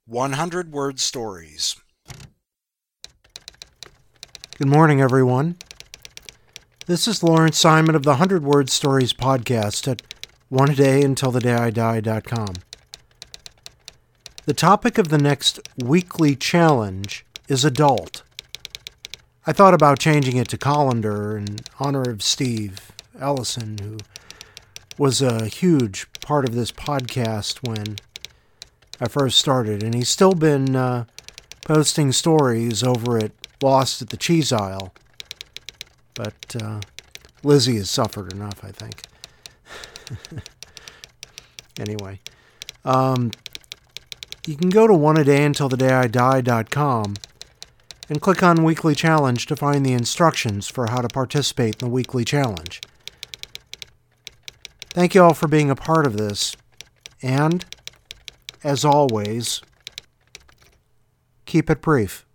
100-word stories. Good morning, everyone. This is Lawrence Simon of the 100-Word Stories podcast at oneadayuntilthedayidie.com. The topic of the next weekly challenge is adult. I thought about changing it to colander in honor of Steve Ellison, who was a huge part of this podcast when I first started, and he's still been posting stories over at Lost at the Cheese Aisle. But Lizzie has suffered enough, I think. Anyway, you can go to oneadayuntilthedayidie.com and click on Weekly Challenge to find the instructions for how to participate in the weekly challenge. Thank you all for being a part of this, and as always, keep it brief.